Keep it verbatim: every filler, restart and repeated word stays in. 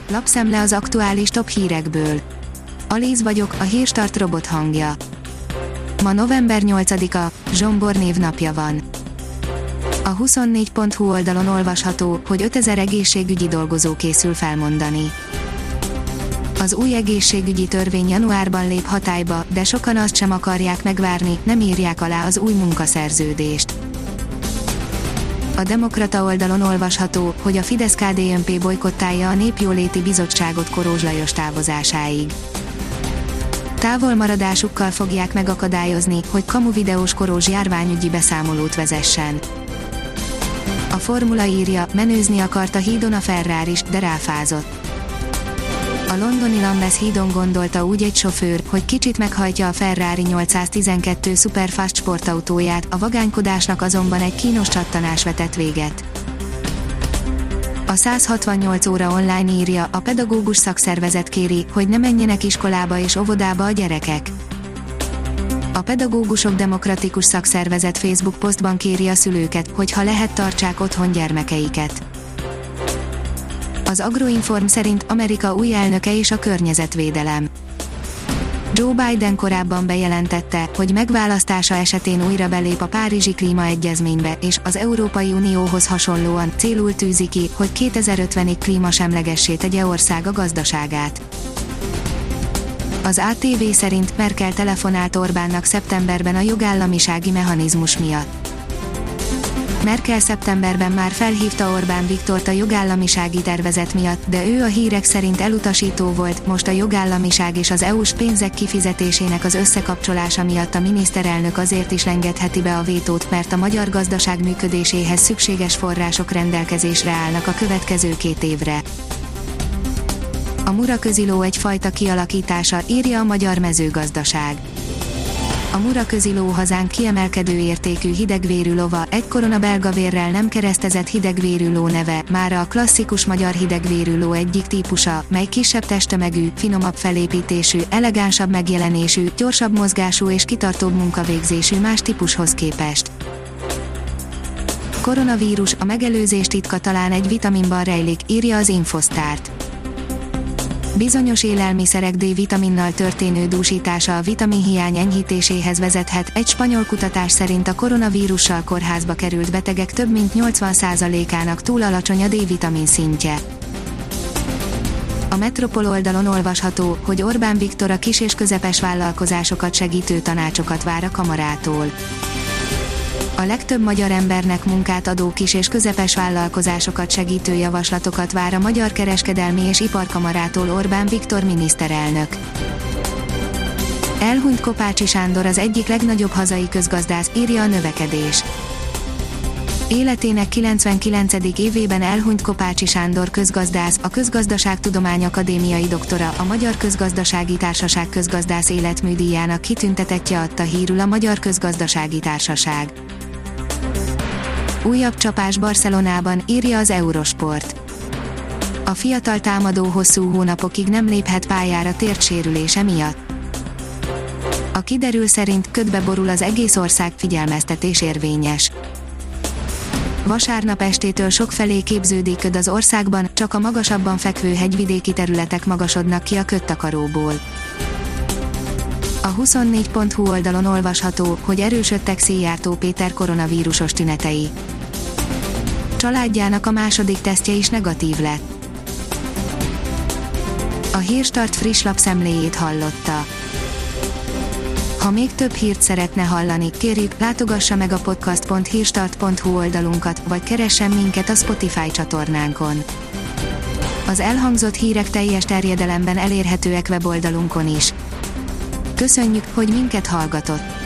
Lapszemle az aktuális top hírekből. Alíz vagyok, a Hírstart robot hangja. Ma november nyolcadika, Zsombor névnapja van. A huszonnégy pont hu oldalon olvasható, hogy ötezer egészségügyi dolgozó készül felmondani. Az új egészségügyi törvény januárban lép hatályba, de sokan azt sem akarják megvárni, nem írják alá az új munkaszerződést. A Demokrata oldalon olvasható, hogy a Fidesz-ká dé en pé bojkottálja a Népjóléti Bizottságot Korozs Lajos távozásáig. Távolmaradásukkal fogják megakadályozni, hogy kamu videós Korozs járványügyi beszámolót vezessen. A Formula írja, menőzni akart a hídon a Ferrari is, de ráfázott. A londoni Lambeth hídon gondolta úgy egy sofőr, hogy kicsit meghajtja a Ferrari nyolcszáztizenkettő Superfast sportautóját, a vagánykodásnak azonban egy kínos csattanás vetett véget. A száz hatvannyolc óra online írja, a pedagógus szakszervezet kéri, hogy ne menjenek iskolába és óvodába a gyerekek. A Pedagógusok Demokratikus Szakszervezet Facebook posztban kéri a szülőket, hogy ha lehet, tartsák otthon gyermekeiket. Az Agroinform szerint Amerika új elnöke és a környezetvédelem. Joe Biden korábban bejelentette, hogy megválasztása esetén újra belép a Párizsi Klímaegyezménybe, és az Európai Unióhoz hasonlóan célul tűzi ki, hogy kétezer-ötvenig klímasemlegessé tegye országa gazdaságát. Az á té vé szerint Merkel telefonált Orbánnak szeptemberben a jogállamisági mechanizmus miatt. Merkel szeptemberben már felhívta Orbán Viktort a jogállamisági tervezet miatt, de ő a hírek szerint elutasító volt, most a jogállamiság és az é u-s pénzek kifizetésének az összekapcsolása miatt a miniszterelnök azért is engedheti be a vétót, mert a magyar gazdaság működéséhez szükséges források rendelkezésre állnak a következő két évre. A muraköziló egyfajta kialakítása, írja a Magyar Mezőgazdaság. A muraköziló hazánk kiemelkedő értékű hidegvérű lova, egykor a belga vérrel nem keresztezett hidegvérű ló neve, mára a klasszikus magyar hidegvérű ló egyik típusa, mely kisebb testtömegű, finomabb felépítésű, elegánsabb megjelenésű, gyorsabb mozgású és kitartóbb munkavégzésű más típushoz képest. Koronavírus, a megelőzés titka talán egy vitaminban rejlik, írja az Infosztárt. Bizonyos élelmiszerek D-vitaminnal történő dúsítása a vitaminhiány enyhítéséhez vezethet. Egy spanyol kutatás szerint a koronavírussal kórházba került betegek több mint nyolcvan százalékának túl alacsony a D-vitamin szintje. A Metropol oldalon olvasható, hogy Orbán Viktor a kis és közepes vállalkozásokat segítő tanácsokat vár a kamarától. A legtöbb magyar embernek munkát adó kis és közepes vállalkozásokat segítő javaslatokat vár a Magyar Kereskedelmi és Iparkamarától Orbán Viktor miniszterelnök. Elhunyt Kopácsi Sándor, az egyik legnagyobb hazai közgazdász, írja a Növekedés. Életének kilencvenkilencedik évében elhunyt Kopácsi Sándor közgazdász, a Közgazdaságtudomány Akadémiai doktora, a Magyar Közgazdasági Társaság közgazdász életműdíjának kitüntetettje, adta hírül a Magyar Közgazdasági Társaság. Újabb csapás Barcelonában, írja az Eurosport. A fiatal támadó hosszú hónapokig nem léphet pályára térdsérülése miatt. A kiderül szerint ködbe borul az egész ország, figyelmeztetés érvényes. Vasárnap estétől sokfelé képződik köd az országban, csak a magasabban fekvő hegyvidéki területek magasodnak ki a ködtakaróból. A huszonnégy pont hu oldalon olvasható, hogy erősödtek Szijjártó Péter koronavírusos tünetei. Családjának a második tesztje is negatív lett. A Hírstart friss lapszemléjét hallotta. Ha még több hírt szeretne hallani, kérjük, látogassa meg a podcast pont hírstart pont hu oldalunkat, vagy keressen minket a Spotify csatornánkon. Az elhangzott hírek teljes terjedelemben elérhetőek weboldalunkon is. Köszönjük, hogy minket hallgatott!